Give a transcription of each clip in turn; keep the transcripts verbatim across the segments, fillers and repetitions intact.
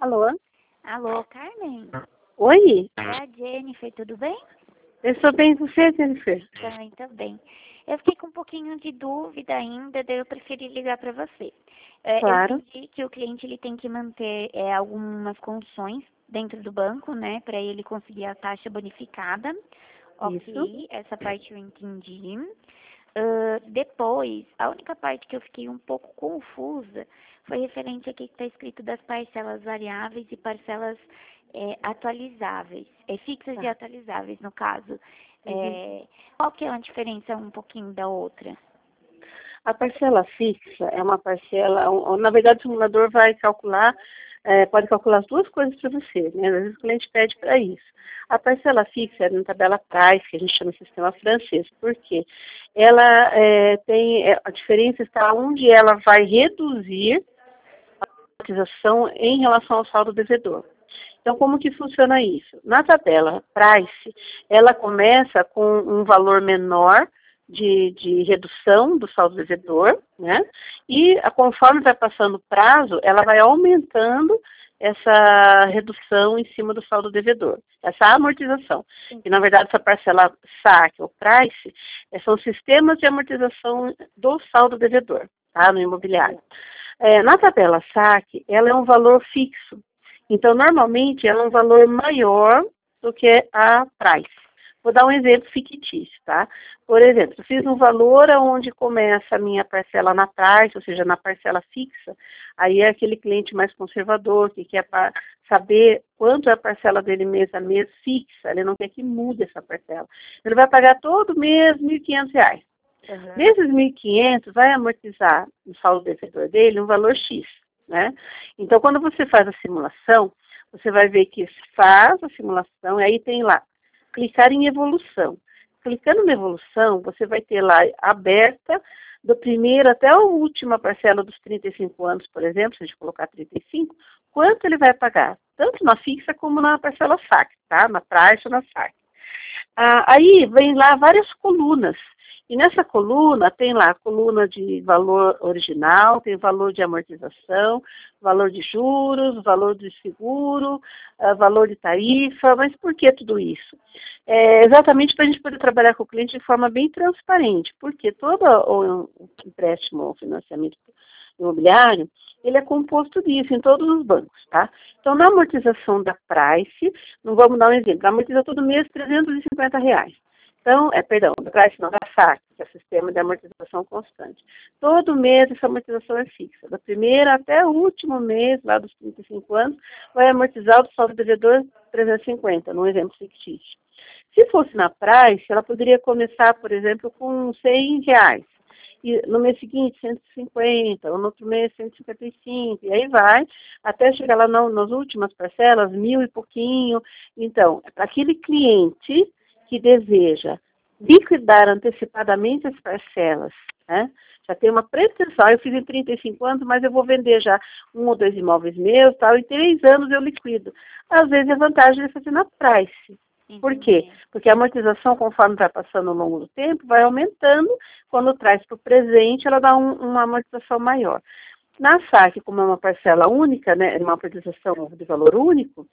Alô? Alô, Carmen? Oi? É a Jennifer, tudo bem? Eu estou bem com você, Jennifer. Também tô bem. Eu fiquei com um pouquinho de dúvida ainda, daí eu preferi ligar para você. É, Claro. Eu entendi que o cliente ele tem que manter é, algumas condições dentro do banco, né, para ele conseguir a taxa bonificada. Isso. Ok, essa parte eu entendi. Ah, depois, a única parte que eu fiquei um pouco confusa foi referente aqui que está escrito das parcelas variáveis e parcelas é, atualizáveis, é, fixas e Tá. atualizáveis, no caso. Uhum. É, qual que é a diferença um pouquinho da outra? A parcela fixa é uma parcela, um- na verdade o simulador vai calcular, eh, pode calcular as duas coisas para você, né? Às vezes o cliente pede para isso. A parcela fixa é na tabela price, que a gente chama de sistema francês. Por quê? Ela eh, tem, eh, a diferença está onde ela vai reduzir a amortização em relação ao saldo devedor. Então, como que funciona isso? Na tabela price, ela começa com um valor menor de, de redução do saldo devedor, né? E a- conforme vai passando o prazo, ela vai aumentando essa redução em cima do saldo devedor, essa amortização. E, na verdade, essa parcela saque ou price eh, são sistemas de amortização do saldo devedor, tá? No imobiliário. Eh, na tabela saque, ela é um valor fixo. Então, normalmente, ela é um valor maior do que a price. Vou dar um exemplo fictício, tá? Por exemplo, eu fiz um valor onde começa a minha parcela na price, ou seja, na parcela fixa, aí é aquele cliente mais conservador, que quer pa- saber quanto é a parcela dele mês a mês fixa, ele não quer que mude essa parcela. Ele vai pagar todo mês mil e quinhentos reais. Uhum. Desses mil e quinhentos, vai amortizar no saldo devedor dele um valor X, né? Então, quando você faz a simulação, você vai ver que faz a simulação, e aí tem lá, clicar em evolução. Clicando na evolução, você vai ter lá aberta, do primeiro até a última parcela dos trinta e cinco anos, por exemplo, se a gente colocar trinta e cinco, quanto ele vai pagar, tanto na fixa como na parcela saque, tá? Na price ou na saque. Ah, aí vem lá várias colunas. E nessa coluna tem lá a coluna de valor original, tem valor de amortização, valor de juros, valor de seguro, ah, valor de tarifa. Mas por que tudo isso? É exatamente para a gente poder trabalhar com o cliente de forma bem transparente, porque todo o empréstimo ou financiamento imobiliário, ele é composto disso em todos os bancos, tá? Então, na amortização da price, não vamos dar um exemplo, amortiza todo mês trezentos e cinquenta reais. Então, é, perdão, da price não, da saque, que é o sistema de amortização constante. Todo mês essa amortização é fixa. Da primeira até o último mês, lá dos trinta e cinco anos, vai amortizar o saldo devedor trezentos e cinquenta, num exemplo fictício. Se fosse na price, ela poderia começar, por exemplo, com cem reais. E no mês seguinte, cento e cinquenta, ou no outro mês, cento e cinquenta e cinco, e aí vai, até chegar lá no, nas últimas parcelas, mil e pouquinho. Então, para aquele cliente que deseja liquidar antecipadamente as parcelas, né? Já tem uma pretensão, eu fiz em trinta e cinco anos, mas eu vou vender já um ou dois imóveis meus, tal, em três anos eu liquido. Às vezes é vantagem de fazer na price. Por quê? Porque a amortização, conforme vai passando ao longo do tempo, vai aumentando. Quando traz para o presente, ela dá um, uma amortização maior. Na saque, como é uma parcela única, né, uma amortização de valor único,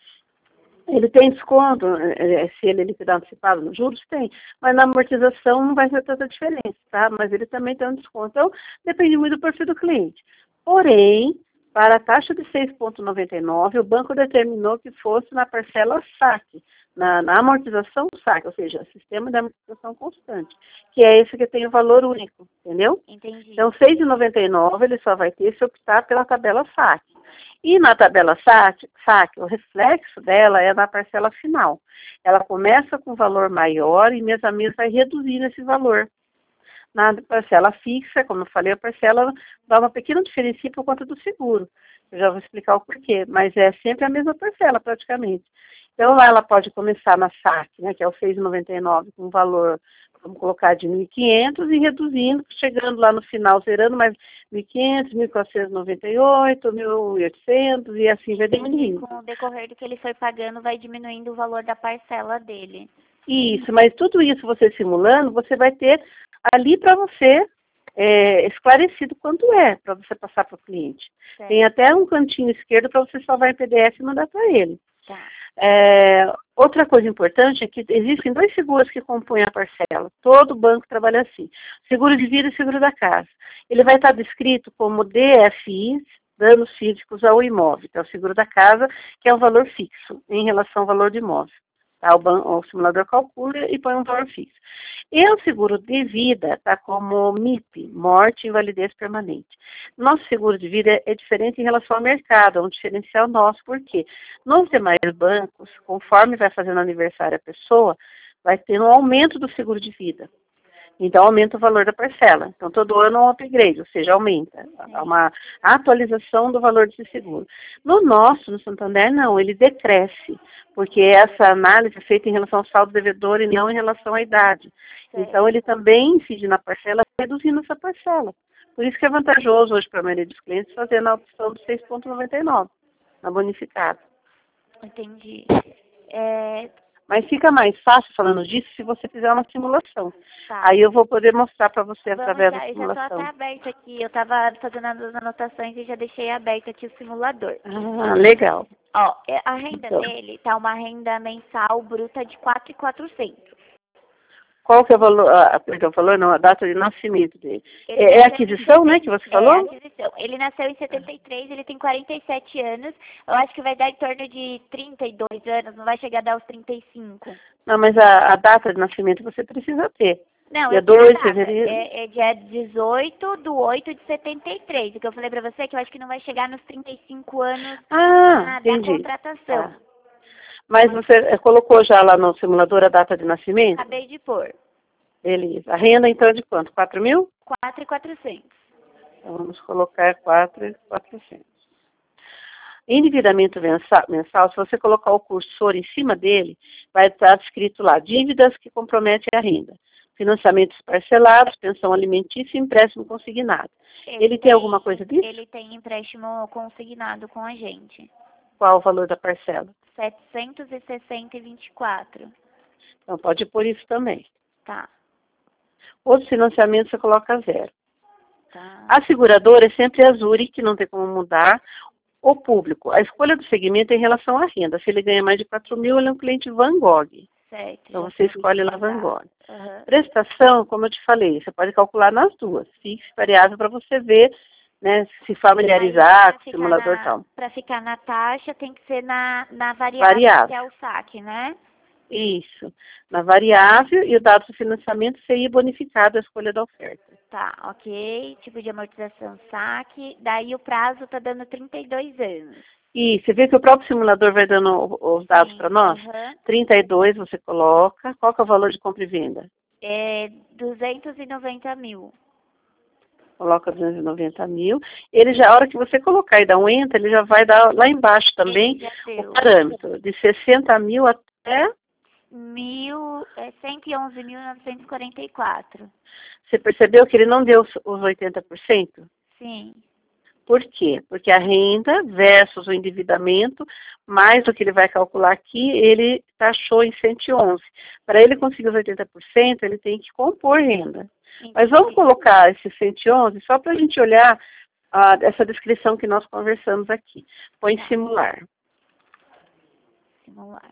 ele tem desconto, é, se ele liquidar antecipado nos juros, tem. Mas na amortização não vai ser tanta diferença, tá? Mas ele também tem um desconto. Então, depende muito do perfil do cliente. Porém, para a taxa de seis vírgula noventa e nove, o banco determinou que fosse na parcela saque, na, na amortização saque, ou seja, sistema de amortização constante, que é esse que tem o valor único, entendeu? Entendi. Então, seis vírgula noventa e nove ele só vai ter se optar pela tabela saque. E na tabela saque, saque, o reflexo dela é na parcela final. Ela começa com valor maior e mês a mês vai reduzindo esse valor. Na parcela fixa, como eu falei, a parcela dá uma pequena diferença por conta do seguro. Eu já vou explicar o porquê, mas é sempre a mesma parcela, praticamente. Então, lá ela pode começar na saque, né, que é o seis vírgula noventa e nove, com um valor, vamos colocar, de mil e quinhentos e reduzindo, chegando lá no final, zerando mais mil e quinhentos, mil quatrocentos e noventa e oito, mil e oitocentos e assim vai diminuindo. Com o decorrer do que ele foi pagando, vai diminuindo o valor da parcela dele. Isso, mas tudo isso você simulando, você vai ter ali para você é, esclarecido quanto é, para você passar para o cliente. Certo. Tem até um cantinho esquerdo para você salvar em P D F e mandar para ele. Tá. É, outra coisa importante é que existem dois seguros que compõem a parcela. Todo banco trabalha assim. Seguro de vida e seguro da casa. Ele vai estar descrito como D F I, danos físicos ao imóvel, que é o seguro da casa, que é um valor fixo em relação ao valor do imóvel. Tá? O, ban o simulador calcula e põe um valor fixo. E o seguro de vida está como M I P, morte e invalidez permanente. Nosso seguro de vida é diferente em relação ao mercado, é um diferencial nosso, porque nos demais bancos, conforme vai fazendo aniversário a pessoa, vai ter um aumento do seguro de vida. Então, aumenta o valor da parcela. Então, todo ano é um upgrade, ou seja, aumenta. Há uma atualização do valor desse seguro. No nosso, no Santander, não, ele decresce, porque essa análise é feita em relação ao saldo devedor e não em relação à idade. Então, ele também incide na parcela, reduzindo essa parcela. Por isso que é vantajoso hoje para a maioria dos clientes fazer na opção do seis vírgula noventa e nove, na bonificada. Entendi. É... Mas fica mais fácil falando disso se você fizer uma simulação. Tá. Aí eu vou poder mostrar para você Vamos através já, da eu já estou simulação. até aberta aqui. Eu estava fazendo as anotações e já deixei aberto aqui o simulador. Ah, legal. Ó, é, a renda Então, dele tá uma renda mensal bruta de quatro mil e quatrocentos. qual que é o valor, ah, perdão, o valor não, a data de nascimento dele? Ele É, é nasceu aquisição, em né, que você É, falou? aquisição. Ele nasceu em setenta e três, ele tem quarenta e sete anos. Eu acho que vai dar em torno de trinta e dois anos, não vai chegar a dar os trinta e cinco. Não, mas a, a data de nascimento você precisa ter. Não, Dia eu tenho a dois de data. fevereiro. É, é dia dezoito de oito de setenta e três. O que eu falei pra você é que eu acho que não vai chegar nos trinta e cinco anos Ah, da, da entendi. contratação. Tá. Mas você eh, colocou já lá no simulador a data de nascimento? Acabei de pôr. Beleza. A renda, então, é de quanto? quatro mil? quatro mil e quatrocentos. Então, vamos colocar quatro mil e quatrocentos. Endividamento mensal, mensal, se você colocar o cursor em cima dele, vai estar escrito lá, dívidas que comprometem a renda. Financiamentos parcelados, pensão alimentícia e empréstimo consignado. Ele, ele tem, tem alguma coisa disso? Ele tem empréstimo consignado com a gente. Qual o valor da parcela? setecentos e sessenta e vinte e quatro. Então, pode pôr isso também. Tá. Outros financiamentos você coloca zero. Tá. A seguradora é sempre a Zurich, que não tem como mudar. O público, a escolha do segmento é em relação à renda. Se ele ganha mais de quatro mil, ele é um cliente Van Gogh. Certo. Então, você escolhe lá Van Gogh. Uhum. Prestação, como eu te falei, você pode calcular nas duas. Fixe e variável para você ver, né, se familiarizar com o simulador e tal. Para ficar na taxa, tem que ser na, na variável, variável, que é o saque, né? Isso. Na variável e o dado do financiamento seria bonificado a escolha da oferta. Tá, ok. Tipo de amortização, saque. Daí o prazo tá dando trinta e dois anos. E você vê que o próprio simulador vai dando os dados para nós? Uhum. trinta e dois você coloca. Qual que é o valor de compra e venda? É duzentos e noventa mil. Coloca duzentos e noventa mil. Ele já, a hora que você colocar e dar um enter, ele já vai dar lá embaixo também o parâmetro de sessenta mil até Mil, é, cento e onze mil novecentos e quarenta e quatro. Você percebeu que ele não deu os oitenta por cento? Sim. Por quê? Porque a renda versus o endividamento, mais o que ele vai calcular aqui, ele taxou em cento e onze. Para ele conseguir os oitenta por cento, ele tem que compor renda. Entendi. Mas vamos colocar esse cento e onze só para a gente olhar ah, essa descrição que nós conversamos aqui. Põe tá. simular. Simular.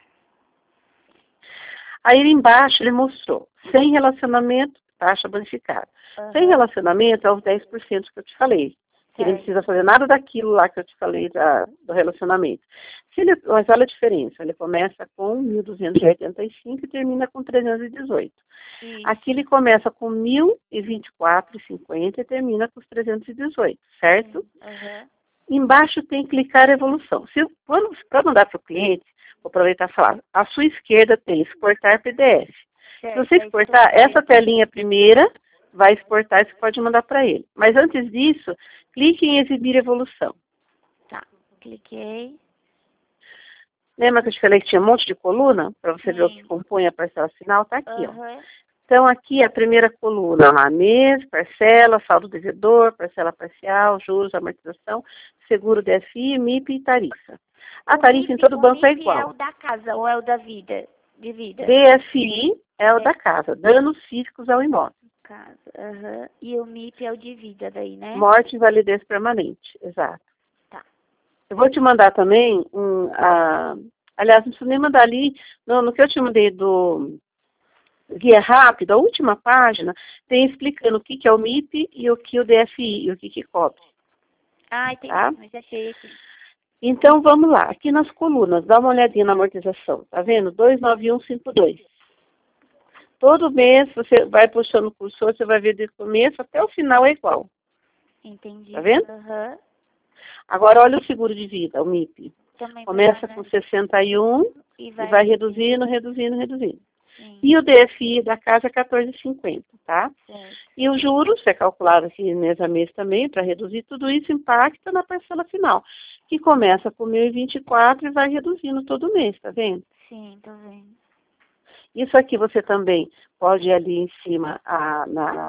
Aí embaixo ele mostrou, sem relacionamento, taxa bonificada. Uhum. Sem relacionamento é os dez por cento que eu te falei. Que ele não precisa fazer nada daquilo lá que eu te falei da, do relacionamento. Se ele, mas olha a diferença, ele começa com mil duzentos e oitenta e cinco e termina com trezentos e dezoito. Isso. Aqui ele começa com mil e vinte e quatro e cinquenta e termina com os trezentos e dezoito, certo? Uhum. Embaixo tem clicar evolução. Se, para mandar para o cliente, vou aproveitar e falar, à sua esquerda tem exportar P D F. Certo. Se você exportar essa telinha primeira, vai exportar e você pode mandar para ele. Mas antes disso, clique em exibir evolução. Tá, cliquei. Lembra que eu te falei que tinha um monte de coluna? Para você Sim. ver o que compõe a parcela final? Tá aqui, uhum. ó. Então, aqui a primeira coluna, lá, mês, parcela, saldo devedor, parcela parcial, juros, amortização, seguro D F I, M I P e tarifa. A tarifa em todo banco é igual. O M I P é o da casa ou é o da vida? De vida? D F I é o da casa, danos físicos ao imóvel. casa. Uhum. E o M I P é o de vida daí, né? Morte e invalidez permanente, exato. Tá. Eu vou te mandar também, um, a, aliás, não preciso nem mandar ali, no, no que eu te mandei do Guia Rápido, a última página, tem explicando o que, que é o M I P e o que o D F I, e o que, que cobre. Ah, entendi, Tá? mas achei aqui. Então, vamos lá. Aqui nas colunas, dá uma olhadinha na amortização. Tá vendo? dois nove um cinco dois. Todo mês, você vai puxando o cursor, você vai ver do começo até o final é igual. Entendi. Tá vendo? Uhum. Agora, olha o seguro de vida, o M I P. Também Começa vai, com né? sessenta e um E e vai, vai reduzindo, reduzindo, reduzindo. Sim. E o D F I da casa é quatorze e cinquenta, tá? Certo. E o juros é calculado aqui mês a mês também, para reduzir tudo isso, impacta na parcela final, que começa com mil e vinte e quatro e vai reduzindo todo mês, tá vendo? Sim, tô vendo. Isso aqui você também pode ir ali em cima, a, na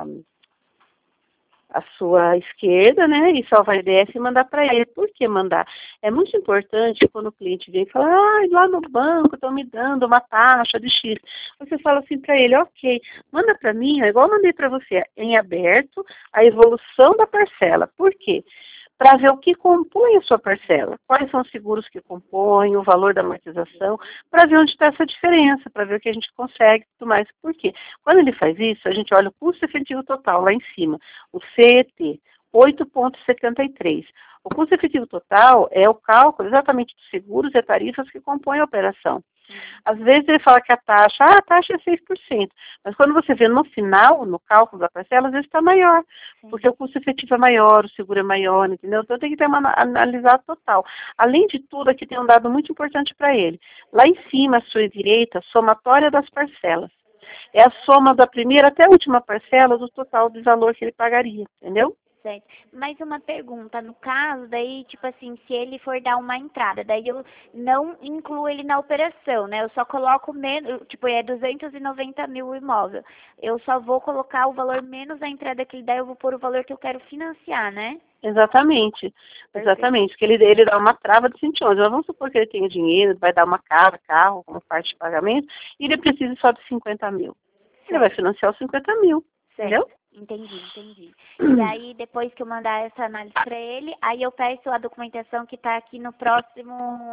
a sua esquerda, né, e salvar I D S e mandar para ele. Por que mandar? É muito importante quando o cliente vem e fala, ah, lá no banco estão me dando uma taxa de X. Você fala assim para ele, ok, manda para mim, é igual eu mandei para você, em aberto, a evolução da parcela. Por quê? Para ver o que compõe a sua parcela, quais são os seguros que compõem, o valor da amortização, para ver onde está essa diferença, para ver o que a gente consegue e tudo mais. Por quê? Quando ele faz isso, a gente olha o custo efetivo total lá em cima, o C E T, oito vírgula setenta e três. O custo efetivo total é o cálculo exatamente dos seguros e tarifas que compõem a operação. Às vezes ele fala que a taxa, ah, a taxa é seis por cento, mas quando você vê no final, no cálculo da parcela, às vezes está maior, Sim. porque o custo efetivo é maior, o seguro é maior, entendeu? Então tem que ter uma analisar total. Além de tudo, aqui tem um dado muito importante para ele. Lá em cima, à sua direita, somatória das parcelas. É a soma da primeira até a última parcela do total do valor que ele pagaria, entendeu? Certo. Mais uma pergunta, no caso, daí, tipo assim, se ele for dar uma entrada, daí eu não incluo ele na operação, né? Eu só coloco menos, tipo, é duzentos e noventa mil o imóvel. Eu só vou colocar o valor menos a entrada que ele dá, eu vou pôr o valor que eu quero financiar, né? Exatamente, Perfeito. exatamente, porque ele, ele dá uma trava de cento e onze. Mas vamos supor que ele tenha dinheiro, vai dar uma casa, carro, como parte de pagamento, e ele precisa só de cinquenta mil. Certo. Ele vai financiar os cinquenta mil, certo. Entendeu? Entendi, entendi. E aí, depois que eu mandar essa análise para ele, aí eu peço a documentação que está aqui no próximo...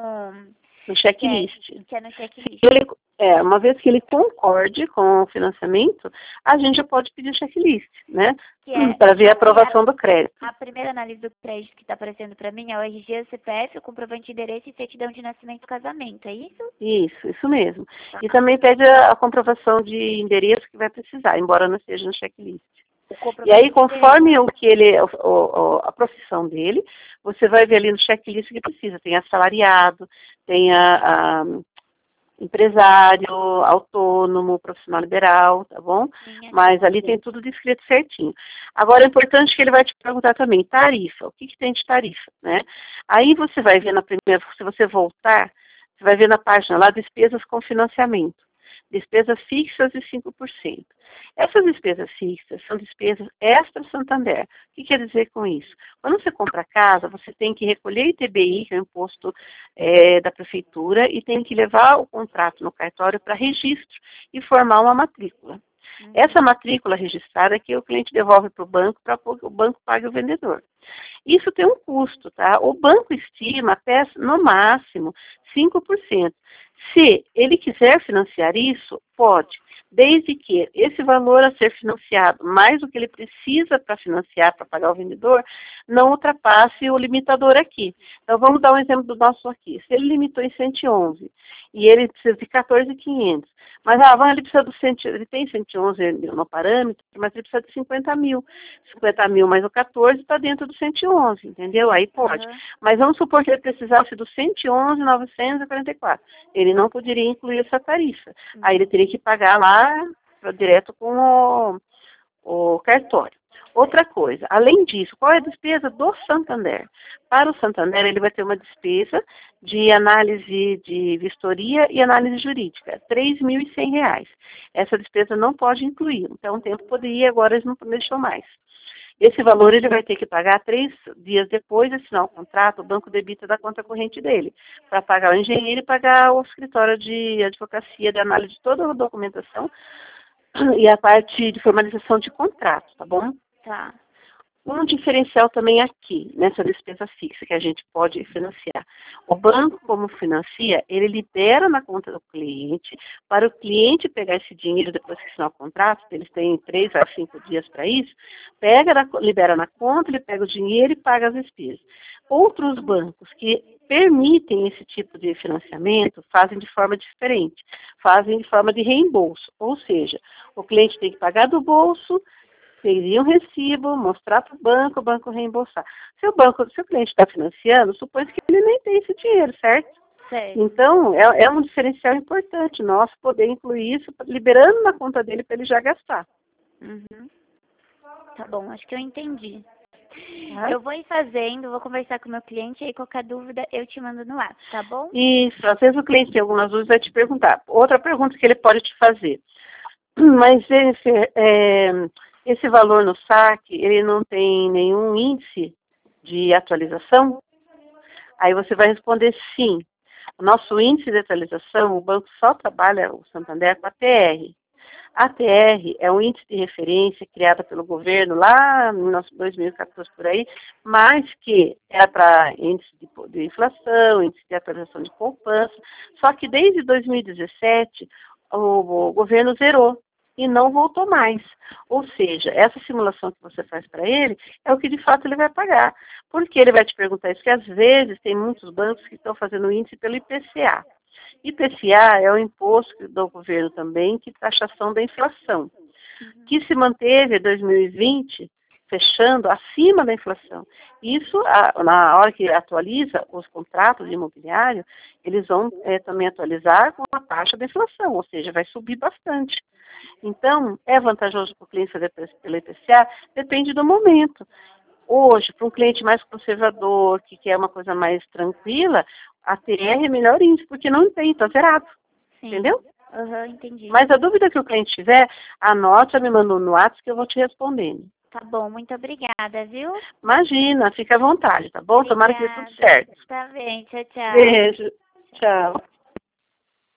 No checklist. Que é, que é no checklist. Ele, é, uma vez que ele concorde com o financiamento, a gente já pode pedir checklist, né? É, para ver a aprovação a, do crédito. A primeira análise do crédito que está aparecendo para mim é o R G, o C P F, o comprovante de endereço e certidão de nascimento e casamento, é isso? Isso, isso mesmo. Tá. E também pede a, a comprovação de endereço que vai precisar, embora não esteja no checklist. E aí, conforme o que ele, o, o, a profissão dele, você vai ver ali no checklist que precisa. Tem assalariado, tem a, a empresário, autônomo, profissional liberal, tá bom? Sim, mas ali tem tudo descrito certinho. Agora, é importante que ele vai te perguntar também, tarifa, o que, que tem de tarifa, né? Aí você vai ver na primeira, se você voltar, você vai ver na página lá, despesas com financiamento. Despesas fixas de cinco por cento. Essas despesas fixas são despesas extra Santander. O que quer dizer com isso? Quando você compra casa, você tem que recolher I T B I, que é o imposto é, da prefeitura, e tem que levar o contrato no cartório para registro e formar uma matrícula. Uhum. Essa matrícula registrada é que o cliente devolve para o banco para que o banco pague o vendedor. Isso tem um custo, tá? O banco estima até, no máximo, cinco por cento. Se ele quiser financiar isso, pode, desde que esse valor a ser financiado, mais o que ele precisa para financiar, para pagar o vendedor, não ultrapasse o limitador aqui. Então, vamos dar um exemplo do nosso aqui. Se ele limitou em cento e onze e ele precisa de quatorze mil e quinhentos, mas ah, ele precisa do cem, ele tem cento e onze no parâmetro, mas ele precisa de cinquenta mil. cinquenta mil mais o quatorze está dentro do cento e onze, entendeu? Aí pode. Uhum. Mas vamos supor que ele precisasse do cento e onze mil novecentos e quarenta e quatro. Ele não poderia incluir essa tarifa. Uhum. Aí ele teria que pagar lá direto com o, o cartório. Outra coisa, além disso, qual é a despesa do Santander? Para o Santander, ele vai ter uma despesa de análise de vistoria e análise jurídica, três mil e cem reais. Essa despesa não pode incluir, então o tempo poderia, agora eles não deixam mais. Esse valor ele vai ter que pagar três dias depois de assinar o contrato, o banco debita da conta corrente dele, para pagar o engenheiro e pagar o escritório de advocacia, de análise de toda a documentação, e a parte de formalização de contrato, tá bom? Tá. Um diferencial também aqui, nessa despesa fixa que a gente pode financiar. O banco, como financia, ele libera na conta do cliente, para o cliente pegar esse dinheiro depois que assinar o contrato, eles têm três a cinco dias para isso, pega, na, libera na conta, ele pega o dinheiro e paga as despesas. Outros bancos que permitem esse tipo de financiamento fazem de forma diferente, fazem de forma de reembolso, ou seja, o cliente tem que pagar do bolso, pedir um recibo, mostrar para o banco, o banco reembolsar. Se o banco, se o cliente está financiando, supõe que ele nem tem esse dinheiro, certo? Certo. Então, é, é um diferencial importante nosso poder incluir isso, liberando na conta dele para ele já gastar. Uhum. Tá bom, acho que eu entendi. Tá? Eu vou ir fazendo, vou conversar com o meu cliente, e aí qualquer dúvida eu te mando no WhatsApp, tá bom? Isso, às vezes o cliente tem algumas dúvidas, vai te perguntar. Outra pergunta que ele pode te fazer. Mas esse, é, esse valor no saque, ele não tem nenhum índice de atualização? Aí você vai responder sim. O nosso índice de atualização, o banco só trabalha, o Santander, com a T R. A T R é um índice de referência criado pelo governo lá em dois mil e quatorze por aí, mas que é para índice de, de inflação, índice de atualização de poupança, só que desde dois mil e dezessete o, o governo zerou e não voltou mais. Ou seja, essa simulação que você faz para ele é o que de fato ele vai pagar. Por que ele vai te perguntar isso? Porque às vezes tem muitos bancos que estão fazendo índice pelo I P C A. I P C A é o imposto do governo também, que taxação da inflação, que se manteve em dois mil e vinte, fechando acima da inflação. Isso, a, na hora que atualiza os contratos de imobiliário, eles vão é, também atualizar com a taxa da inflação, ou seja, vai subir bastante. Então, é vantajoso para o cliente fazer pelo I P C A? Depende do momento. Hoje, para um cliente mais conservador, que quer uma coisa mais tranquila, a T R é melhor índice, porque não tem, está zerado. Sim. Entendeu? Uhum, entendi. Mas a dúvida que o cliente tiver, anote, me manda no WhatsApp que eu vou te respondendo. Tá bom, muito obrigada, viu? Imagina, fica à vontade, tá bom? Obrigada. Tomara que dê tudo certo. Tá bem, tchau, tchau. Beijo. Tchau.